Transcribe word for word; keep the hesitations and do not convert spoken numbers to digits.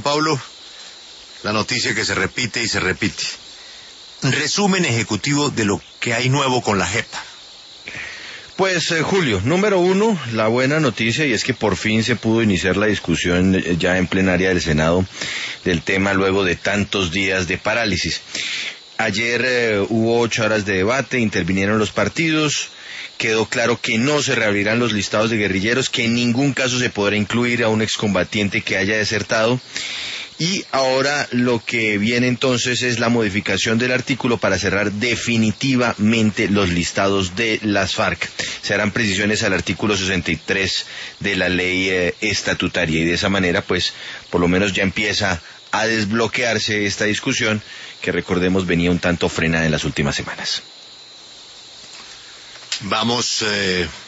Juan Pablo, la noticia que se repite y se repite. Resumen ejecutivo de lo que hay nuevo con la J E P. Pues eh, Julio, número uno, la buena noticia, y es que por fin se pudo iniciar la discusión eh, ya en plenaria del Senado del tema luego de tantos días de parálisis. Ayer eh, hubo ocho horas de debate, intervinieron los partidos, quedó claro que no se reabrirán los listados de guerrilleros, que en ningún caso se podrá incluir a un excombatiente que haya desertado. Y ahora lo que viene entonces es la modificación del artículo para cerrar definitivamente los listados de las FARC. Se harán precisiones al artículo sesenta y tres de la ley eh, estatutaria y de esa manera pues por lo menos ya empieza a desbloquearse esta discusión que recordemos venía un tanto frenada en las últimas semanas. Vamos eh,